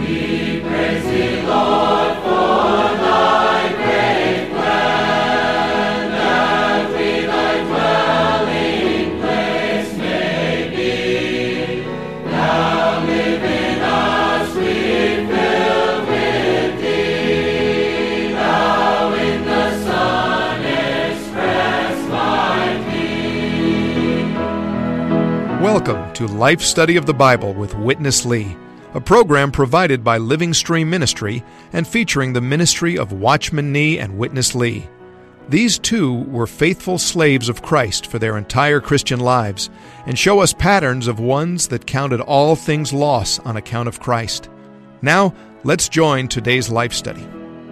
Welcome to Life Study of the Bible with Witness Lee, a program provided by Living Stream Ministry and featuring the ministry of Watchman Nee and Witness Lee. These two were faithful slaves of Christ for their entire Christian lives and show us patterns of ones that counted all things loss on account of Christ. Now, let's join today's life study.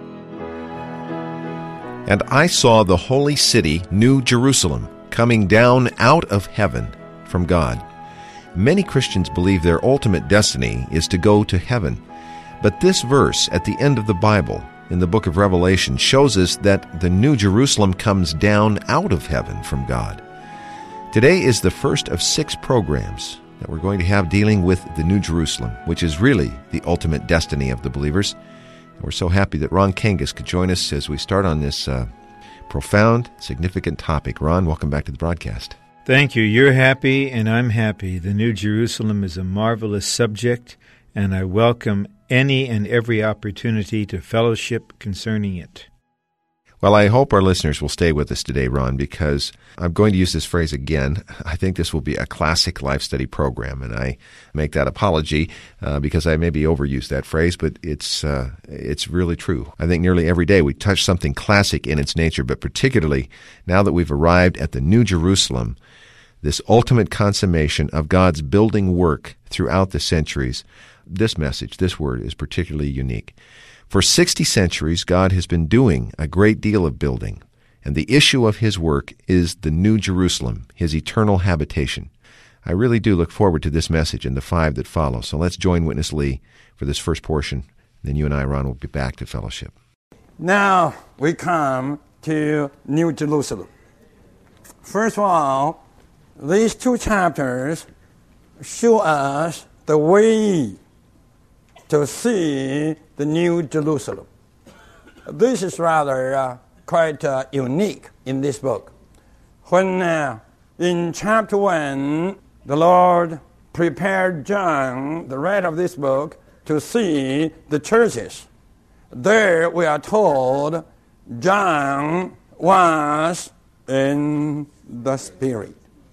And I saw the holy city, New Jerusalem, coming down out of heaven from God. Many Christians believe their ultimate destiny is to go to heaven. But this verse at the end of the Bible, in the book of Revelation, shows us that the New Jerusalem comes down out of heaven from God. Today is the first of 6 programs that we're going to have dealing with the New Jerusalem, which is really the ultimate destiny of the believers. And we're so happy that Ron Kangas could join us as we start on this profound, significant topic. Ron, welcome back to the broadcast. Thank you. You're happy, and I'm happy. The New Jerusalem is a marvelous subject, and I welcome any and every opportunity to fellowship concerning it. Well, I hope our listeners will stay with us today, Ron, because I'm going to use this phrase again. I think this will be a classic life study program, and I make that apology because I maybe overused that phrase, but it's really true. I think nearly every day we touch something classic in its nature, but particularly now that we've arrived at the New Jerusalem, this ultimate consummation of God's building work throughout the centuries, this message, this word, is particularly unique. For 60 centuries, God has been doing a great deal of building, and the issue of His work is the New Jerusalem, His eternal habitation. I really do look forward to this message and the 5 that follow. So let's join Witness Lee for this first portion. Then you and I, Ron, will be back to fellowship. Now we come to New Jerusalem. First of all, these 2 chapters show us the way to see the New Jerusalem. This is rather quite unique in this book. When in chapter 1, the Lord prepared John, the writer of this book, to see the churches. There we are told John was in the Spirit.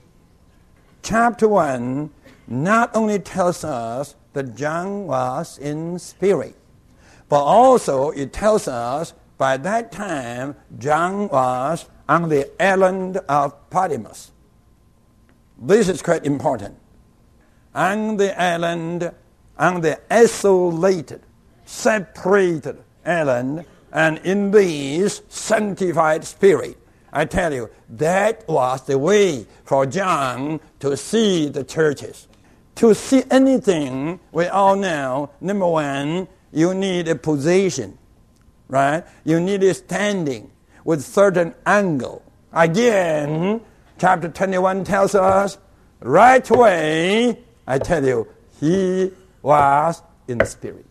Chapter 1 not only tells us that John was in spirit, but also it tells us by that time John was on the island of Patmos. This is quite important. On the island, on the isolated, separated island, and in this sanctified spirit, I tell you, that was the way for John to see the churches. To see anything, we all know, number one, you need a position, right? You need a standing with certain angle. Again, chapter 21 tells us, right away, I tell you, he was in the Spirit.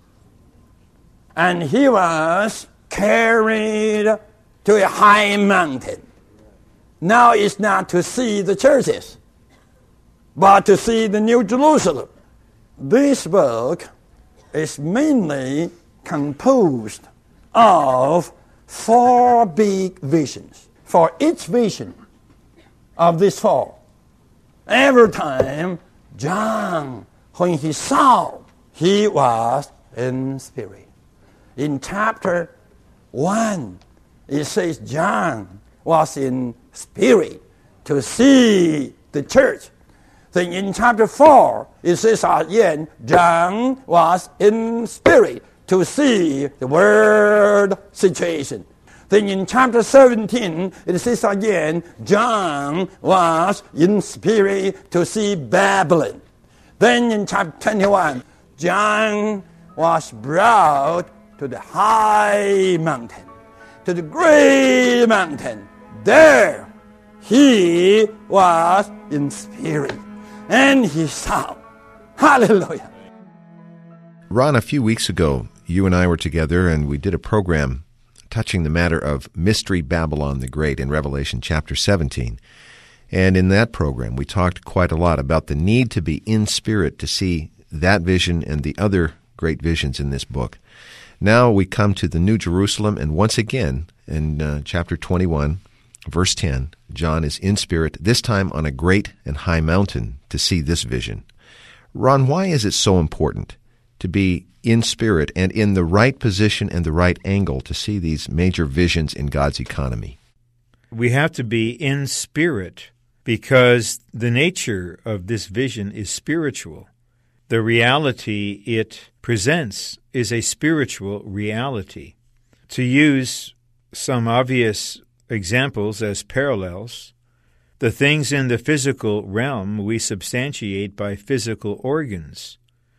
And he was carried to a high mountain. Now it's not to see the churches, but to see the New Jerusalem. This book is mainly composed of 4 big visions. For each vision of these 4, every time John, when he saw, he was in spirit. In chapter 1, it says John was in spirit to see the church. Then in chapter 4, it says again, John was in spirit to see the world situation. Then in chapter 17, it says again, John was in spirit to see Babylon. Then in chapter 21, John was brought to the high mountain, to the great mountain. There he was in spirit, and he saw. Hallelujah. Ron, a few weeks ago, you and I were together and we did a program touching the matter of Mystery Babylon the Great in Revelation chapter 17. And in that program, we talked quite a lot about the need to be in spirit to see that vision and the other great visions in this book. Now we come to the New Jerusalem, and once again, in chapter 21, verse 10, John is in spirit, this time on a great and high mountain, to see this vision. Ron, why is it so important to be in spirit and in the right position and the right angle to see these major visions in God's economy? We have to be in spirit because the nature of this vision is spiritual. The reality it presents is a spiritual reality. To use some obvious examples as parallels, the things in the physical realm we substantiate by physical organs.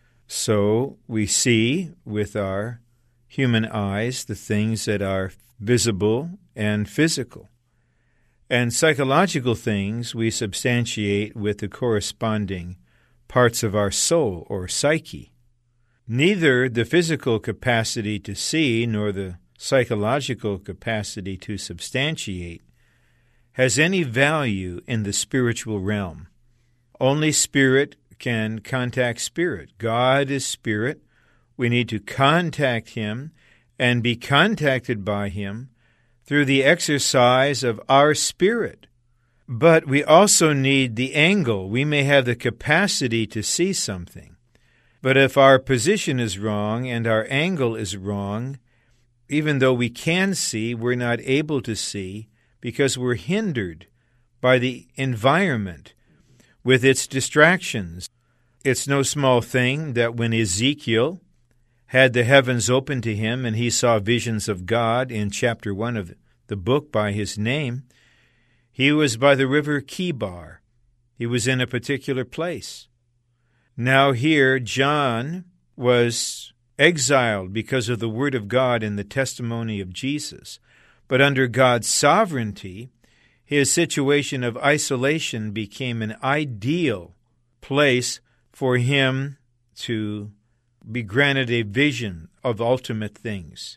So we see with our human eyes the things that are visible and physical. And psychological things we substantiate with the corresponding parts of our soul or psyche. Neither the physical capacity to see nor the psychological capacity to substantiate has any value in the spiritual realm. Only spirit can contact spirit. God is spirit. We need to contact Him and be contacted by Him through the exercise of our spirit. But we also need the angle. We may have the capacity to see something. But if our position is wrong and our angle is wrong, even though we can see, we're not able to see because we're hindered by the environment with its distractions. It's no small thing that when Ezekiel had the heavens open to him and he saw visions of God in chapter 1 of the book by his name, he was by the river Kibar. He was in a particular place. Now here, John was exiled because of the word of God and the testimony of Jesus. But under God's sovereignty, his situation of isolation became an ideal place for him to be granted a vision of ultimate things.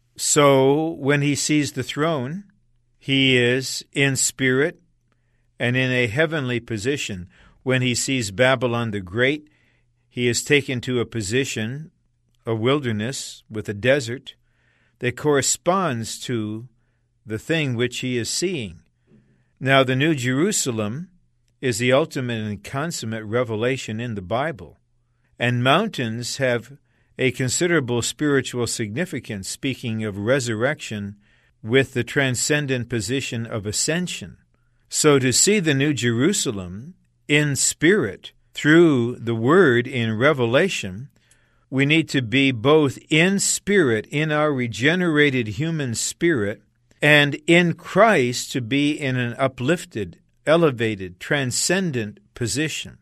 So when he sees the throne, he is in spirit and in a heavenly position. When he sees Babylon the Great, he is taken to a position, a wilderness with a desert, that corresponds to the thing which he is seeing. Now, the New Jerusalem is the ultimate and consummate revelation in the Bible, and mountains have a considerable spiritual significance, speaking of resurrection with the transcendent position of ascension. So to see the New Jerusalem in spirit through the Word in Revelation, we need to be both in spirit, in our regenerated human spirit, and in Christ to be in an uplifted, elevated, transcendent position.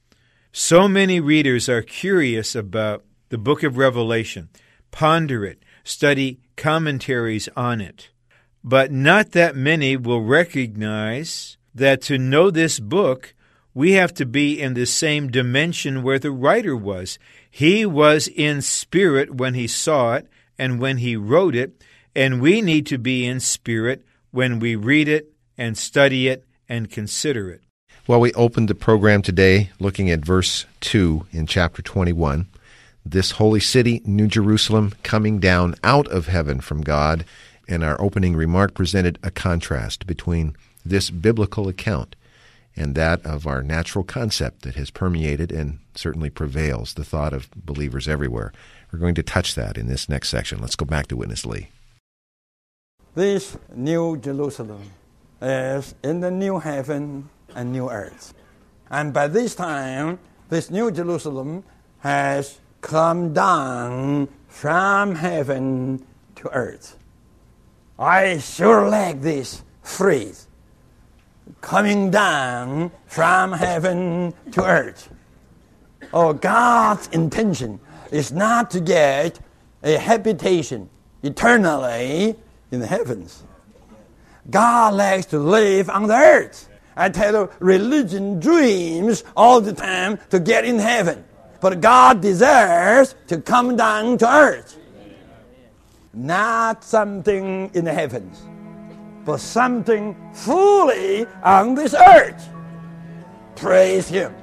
So many readers are curious about the book of Revelation, ponder it, study commentaries on it. But not that many will recognize that to know this book, we have to be in the same dimension where the writer was. He was in spirit when he saw it and when he wrote it, and we need to be in spirit when we read it and study it and consider it. Well, we opened the program today looking at verse 2 in chapter 21. This holy city, New Jerusalem, coming down out of heaven from God. And our opening remark presented a contrast between this biblical account and that of our natural concept that has permeated and certainly prevails the thought of believers everywhere. We're going to touch that in this next section. Let's go back to Witness Lee. This New Jerusalem is in the new heaven and new earth. And by this time, this New Jerusalem has come down from heaven to earth. I sure like this phrase, coming down from heaven to earth. Oh, God's intention is not to get a habitation eternally in the heavens. God likes to live on the earth. I tell you, religion dreams all the time to get in heaven. But God desires to come down to earth. Not something in the heavens, but something fully on this earth. Praise Him.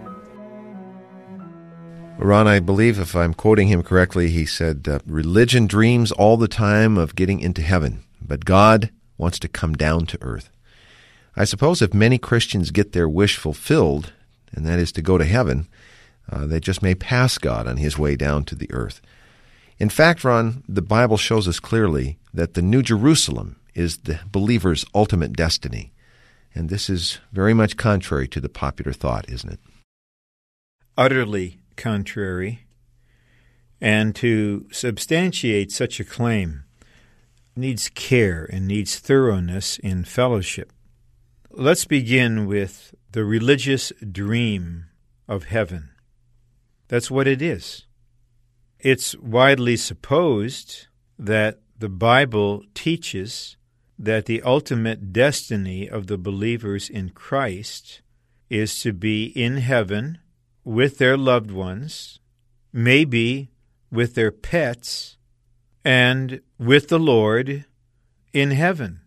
Ron, I believe if I'm quoting him correctly, he said, religion dreams all the time of getting into heaven, but God wants to come down to earth. I suppose if many Christians get their wish fulfilled, and that is to go to heaven, they just may pass God on His way down to the earth. In fact, Ron, the Bible shows us clearly that the New Jerusalem is the believer's ultimate destiny. And this is very much contrary to the popular thought, isn't it? Utterly contrary. And to substantiate such a claim needs care and needs thoroughness in fellowship. Let's begin with the religious dream of heaven. That's what it is. It's widely supposed that the Bible teaches that the ultimate destiny of the believers in Christ is to be in heaven with their loved ones, maybe with their pets, and with the Lord in heaven.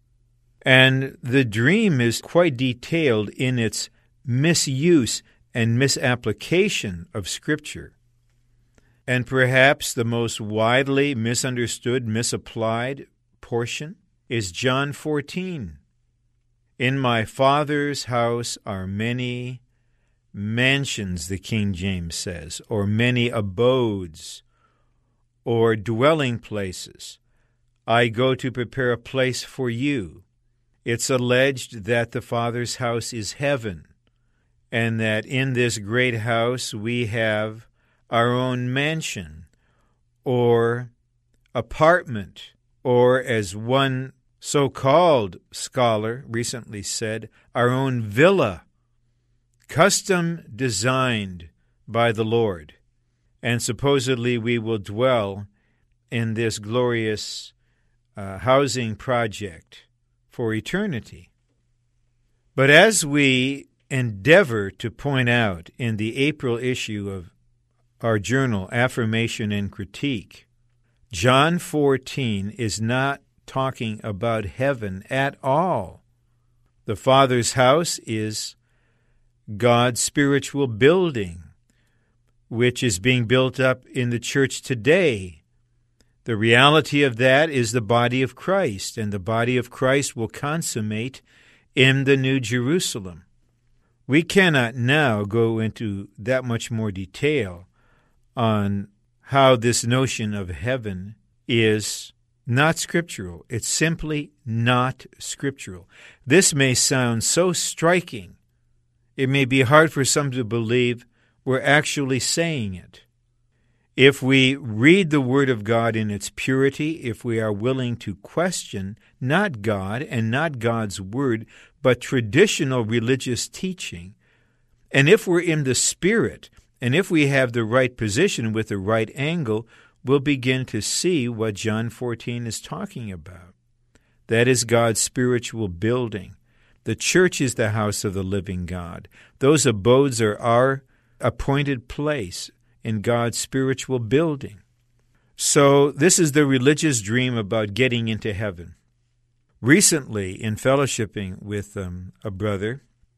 And the dream is quite detailed in its misuse and misapplication of Scripture. And perhaps the most widely misunderstood, misapplied portion is John 14. In my Father's house are many mansions, the King James says, or many abodes, or dwelling places. I go to prepare a place for you. It's alleged that the Father's house is heaven, and that in this great house we have our own mansion, or apartment, or as one so-called scholar recently said, our own villa, custom designed by the Lord. And supposedly we will dwell in this glorious housing project for eternity. But as we endeavor to point out in the April issue of our journal, Affirmation and Critique, John 14 is not talking about heaven at all. The Father's house is God's spiritual building, which is being built up in the church today. The reality of that is the body of Christ, and the body of Christ will consummate in the New Jerusalem. We cannot now go into that much more detail on how this notion of heaven is not scriptural. It's simply not scriptural. This may sound so striking, it may be hard for some to believe we're actually saying it. If we read the Word of God in its purity, if we are willing to question not God and not God's Word, but traditional religious teaching, and if we're in the Spirit, and if we have the right position with the right angle, we'll begin to see what John 14 is talking about. That is God's spiritual building. The church is the house of the living God. Those abodes are our appointed place in God's spiritual building. So this is the religious dream about getting into heaven. Recently, in fellowshipping with a brother,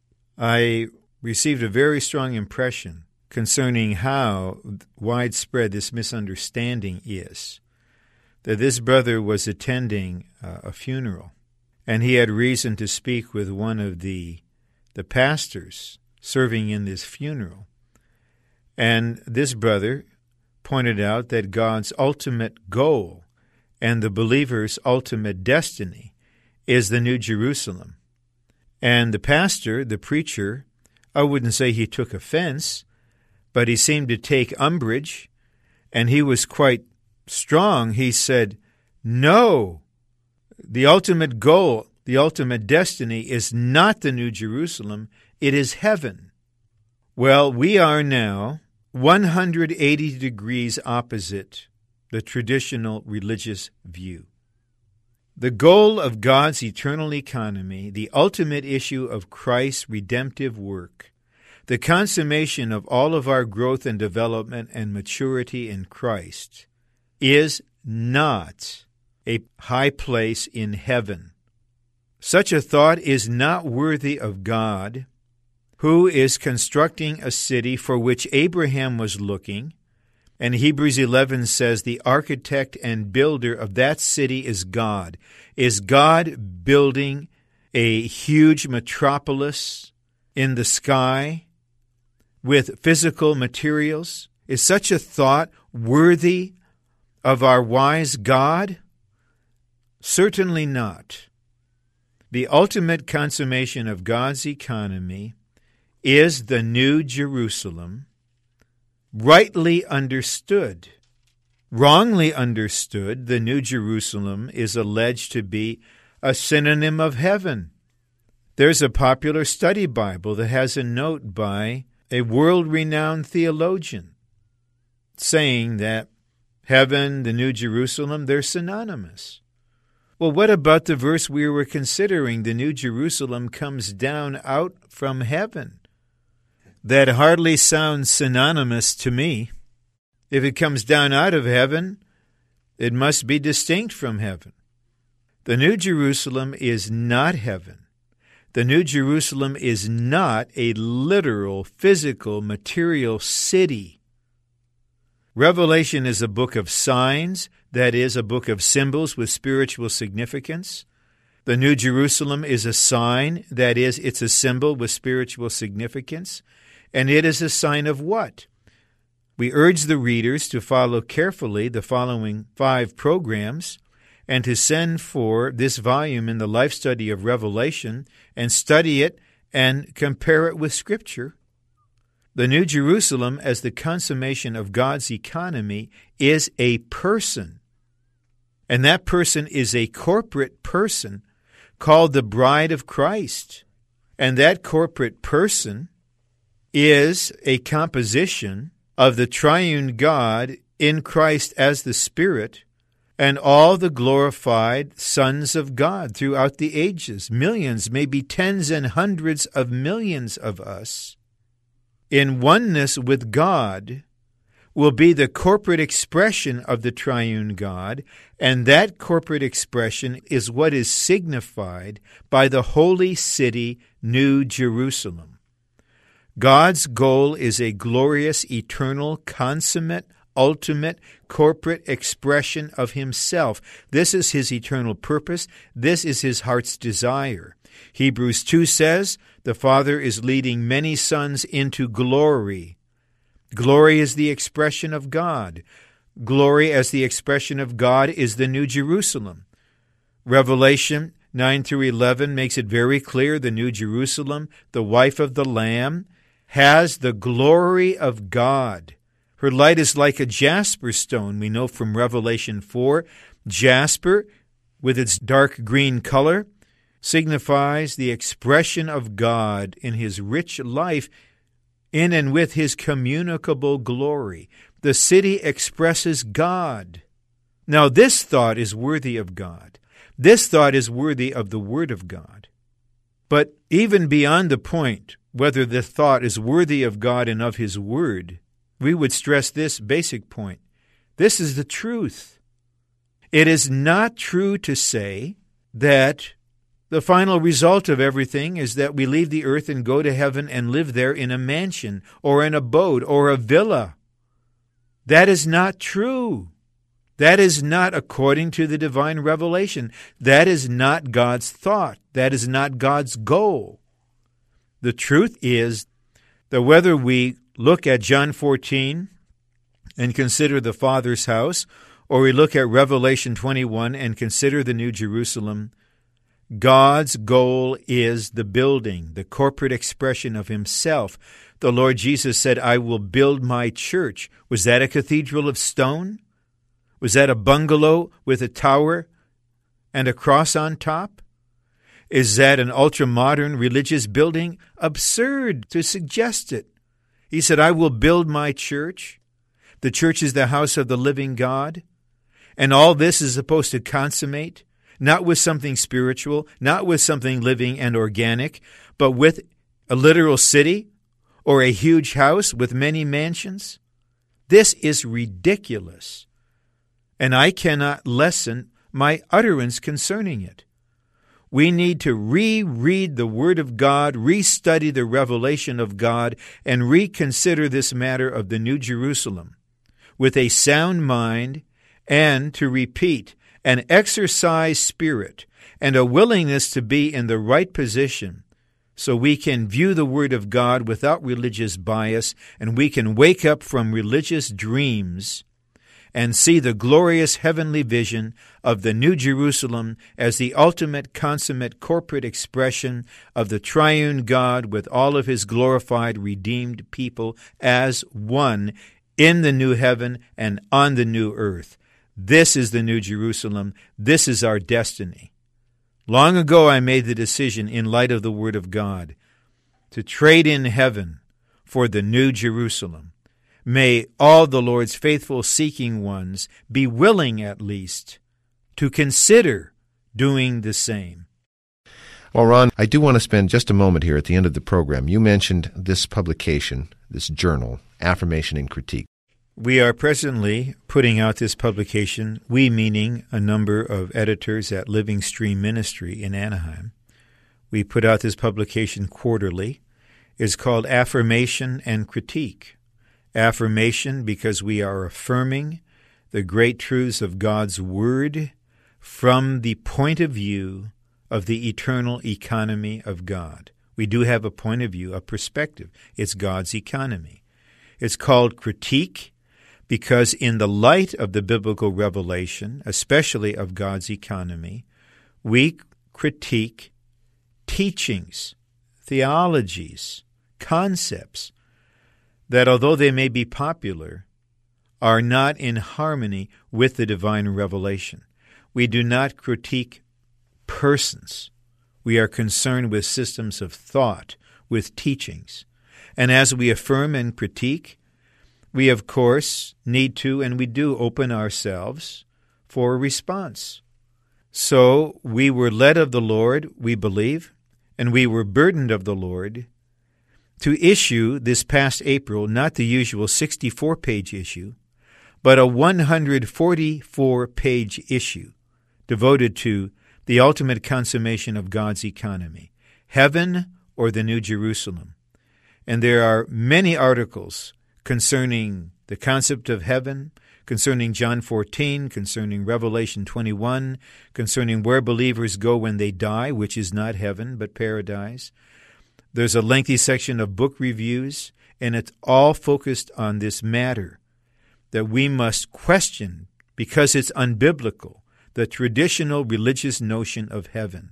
I received a very strong impression concerning how widespread this misunderstanding is. That this brother was attending a funeral, and he had reason to speak with one of the pastors serving in this funeral. And this brother pointed out that God's ultimate goal and the believer's ultimate destiny is the New Jerusalem. And the pastor, the preacher, I wouldn't say he took offense, but he seemed to take umbrage, and he was quite strong. He said, no, the ultimate goal, the ultimate destiny is not the New Jerusalem, it is heaven. Well, we are now 180 degrees opposite the traditional religious view. The goal of God's eternal economy, the ultimate issue of Christ's redemptive work, The consummation of all of our growth and development and maturity in Christ is not a high place in heaven. Such a thought is not worthy of God, who is constructing a city for which Abraham was looking. And Hebrews 11 says the architect and builder of that city is God. Is God building a huge metropolis in the sky with physical materials? Is such a thought worthy of our wise God? Certainly not. The ultimate consummation of God's economy is the New Jerusalem, rightly understood. Wrongly understood, the New Jerusalem is alleged to be a synonym of heaven. There's a popular study Bible that has a note by a world-renowned theologian saying that heaven, the New Jerusalem, they're synonymous. Well, what about the verse we were considering? The New Jerusalem comes down out from heaven. That hardly sounds synonymous to me. If it comes down out of heaven, it must be distinct from heaven. The New Jerusalem is not heaven. The New Jerusalem is not a literal, physical, material city. Revelation is a book of signs, that is, a book of symbols with spiritual significance. The New Jerusalem is a sign, that is, it's a symbol with spiritual significance. And it is a sign of what? We urge the readers to follow carefully the following 5 programs and to send for this volume in the Life Study of Revelation and study it and compare it with Scripture. The New Jerusalem, as the consummation of God's economy, is a person. And that person is a corporate person called the bride of Christ. And that corporate person is a composition of the triune God in Christ as the Spirit and all the glorified sons of God throughout the ages. Millions, maybe tens and hundreds of millions of us in oneness with God will be the corporate expression of the triune God, and that corporate expression is what is signified by the holy city, New Jerusalem. God's goal is a glorious, eternal, consummate, ultimate, corporate expression of Himself. This is His eternal purpose. This is His heart's desire. Hebrews 2 says, the Father is leading many sons into glory. Glory is the expression of God. Glory as the expression of God is the New Jerusalem. Revelation 9 through 11 makes it very clear the New Jerusalem, the wife of the Lamb, has the glory of God. Her light is like a jasper stone. We know from Revelation 4, jasper, with its dark green color, signifies the expression of God in His rich life in and with His communicable glory. The city expresses God. Now, this thought is worthy of God. This thought is worthy of the Word of God. But even beyond the point whether the thought is worthy of God and of His Word, we would stress this basic point. This is the truth. It is not true to say that the final result of everything is that we leave the earth and go to heaven and live there in a mansion or an abode or a villa. That is not true. That is not according to the divine revelation. That is not God's thought. That is not God's goal. The truth is that whether we look at John 14 and consider the Father's house, or we look at Revelation 21 and consider the New Jerusalem, God's goal is the building, the corporate expression of Himself. The Lord Jesus said, I will build my church. Was that a cathedral of stone? Was that a bungalow with a tower and a cross on top? Is that an ultra-modern religious building? Absurd to suggest it. He said, I will build my church. The church is the house of the living God. And all this is supposed to consummate, not with something spiritual, not with something living and organic, but with a literal city or a huge house with many mansions? This is ridiculous, and I cannot lessen my utterance concerning it. We need to reread the Word of God, restudy the revelation of God, and reconsider this matter of the New Jerusalem with a sound mind, and to repeat, an exercised spirit and a willingness to be in the right position, so we can view the Word of God without religious bias, and we can wake up from religious dreams and see the glorious heavenly vision of the New Jerusalem as the ultimate, consummate, corporate expression of the triune God with all of His glorified, redeemed people as one in the new heaven and on the new earth. This is the New Jerusalem. This is our destiny. Long ago I made the decision, in light of the Word of God, to trade in heaven for the New Jerusalem. May all the Lord's faithful seeking ones be willing, at least, to consider doing the same. Well, Ron, I do want to spend just a moment here at the end of the program. You mentioned this publication, this journal, Affirmation and Critique. We are presently putting out this publication, we meaning a number of editors at Living Stream Ministry in Anaheim. We put out this publication quarterly. It's called Affirmation and Critique. Affirmation because we are affirming the great truths of God's Word from the point of view of the eternal economy of God. We do have a point of view, a perspective. It's God's economy. It's called Critique because in the light of the biblical revelation, especially of God's economy, we critique teachings, theologies, concepts that, although they may be popular, are not in harmony with the divine revelation. We do not critique persons. We are concerned with systems of thought, with teachings. And as we affirm and critique, we, of course, need to, and we do, open ourselves for a response. So we were led of the Lord, we believe, and we were burdened of the Lord to issue this past April, not the usual 64-page issue, but a 144-page issue devoted to the ultimate consummation of God's economy, heaven or the New Jerusalem. And there are many articles concerning the concept of heaven, concerning John 14, concerning Revelation 21, concerning where believers go when they die, which is not heaven but paradise. There's a lengthy section of book reviews, and it's all focused on this matter, that we must question, because it's unbiblical, the traditional religious notion of heaven,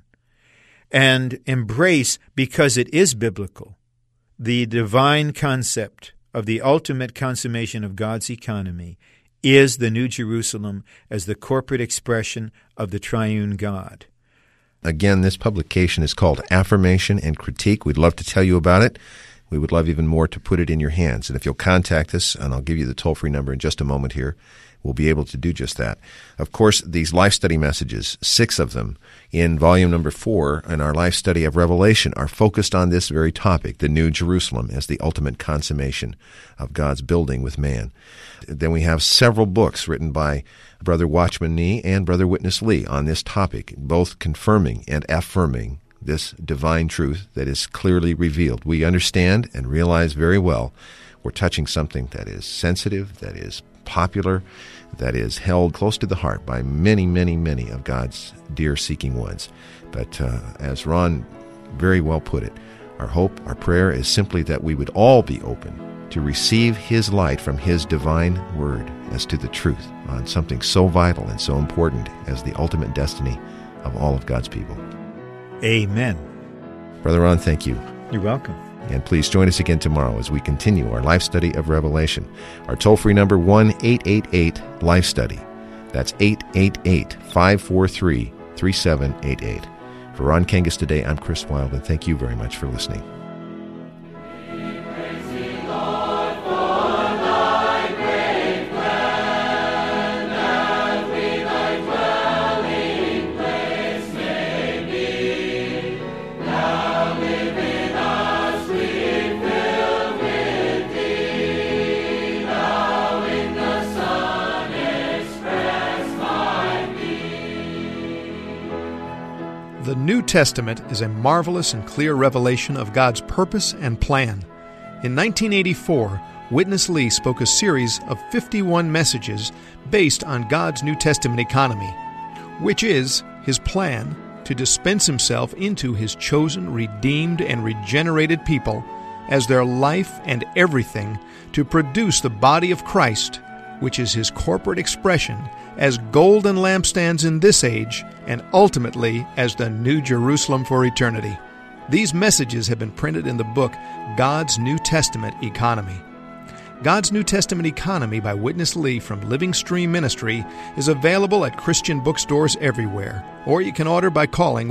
and embrace, because it is biblical, the divine concept of the ultimate consummation of God's economy is the New Jerusalem as the corporate expression of the triune God. Again, this publication is called Affirmation and Critique. We'd love to tell you about it. We would love even more to put it in your hands. And if you'll contact us, and I'll give you the toll-free number in just a moment here, we'll be able to do just that. Of course, these life study messages, 6 of them in volume number 4 in our life study of Revelation, are focused on this very topic, the New Jerusalem as the ultimate consummation of God's building with man. Then we have several books written by Brother Watchman Nee and Brother Witness Lee on this topic, both confirming and affirming this divine truth that is clearly revealed. We understand and realize very well we're touching something that is sensitive, that is popular, that is held close to the heart by many, many, many of God's dear seeking ones. But as Ron very well put it, our hope, our prayer is simply that we would all be open to receive His light from His divine word as to the truth on something so vital and so important as the ultimate destiny of all of God's people. Amen. Brother Ron, thank you. You're welcome. And please join us again tomorrow as we continue our life study of Revelation. Our toll-free number, 1-888-LIFE-STUDY. That's 888-543-3788. For Ron Kangas today, I'm Chris Wilde, and thank you very much for listening. The New Testament is a marvelous and clear revelation of God's purpose and plan. In 1984, Witness Lee spoke a series of 51 messages based on God's New Testament economy, which is His plan to dispense Himself into His chosen, redeemed, and regenerated people as their life and everything to produce the body of Christ, which is His corporate expression as golden lampstands in this age and ultimately as the New Jerusalem for eternity. These messages have been printed in the book God's New Testament Economy. God's New Testament Economy by Witness Lee from Living Stream Ministry is available at Christian bookstores everywhere, or you can order by calling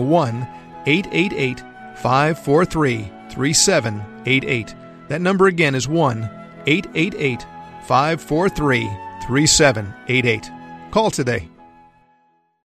1-888-543-3788. That number again is 1-888-543-3788. Call today.